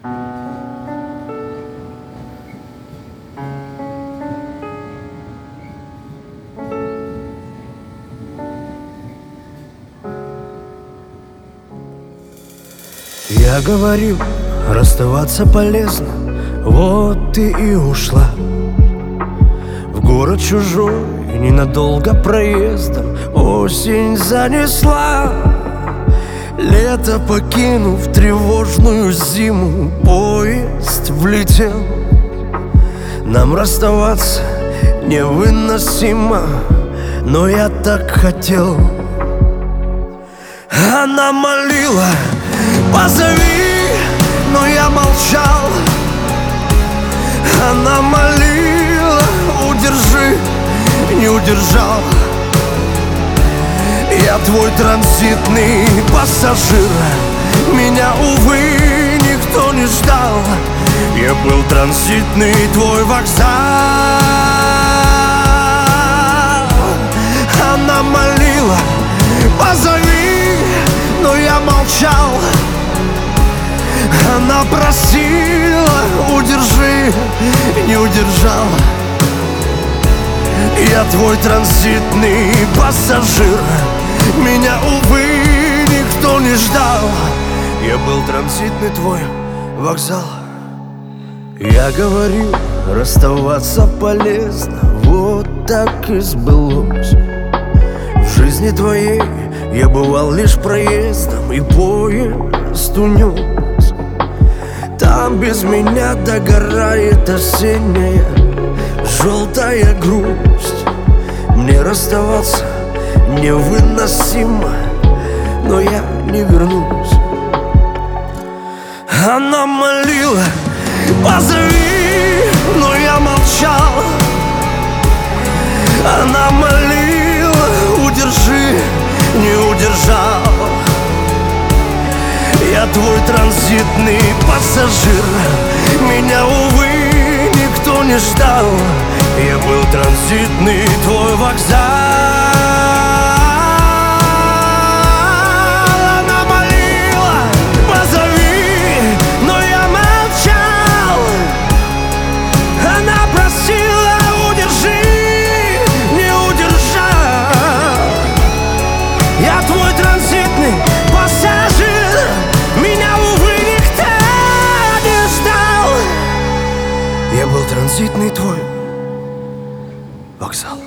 Я говорил, расставаться полезно, вот ты и ушла в город чужой, ненадолго проездом. Осень занесла, лето покинув тревожную зиму. Поезд влетел, нам расставаться невыносимо, но я так хотел. Она молила: позови, но я молчал. Она молила: удержи, не удержал. Я твой транзитный пассажир, меня, увы, никто не ждал. Я был транзитный твой вокзал. Она молила: позови, но я молчал. Она просила: удержи, не удержал. Я твой транзитный пассажир, меня, увы, никто не ждал. Я был транзитный твой вокзал. Я говорил, расставаться полезно, вот так и сбылось. В жизни твоей я бывал лишь проездом, и поезд унес. Там без меня догорает осенняя желтая грусть. Мне расставаться невыносимо, но я не вернусь. Она молила: позови, но я молчал. Она молила: удержи, не удержал. Я твой транзитный пассажир, меня, увы, никто не ждал. Я был транзитный твой вокзал. Она молила: позови, но я молчал. Она просила: удержи, не удержал. Я твой транзитный пассажир, меня, увы, никто не ждал. Я был транзитный твой вокзал.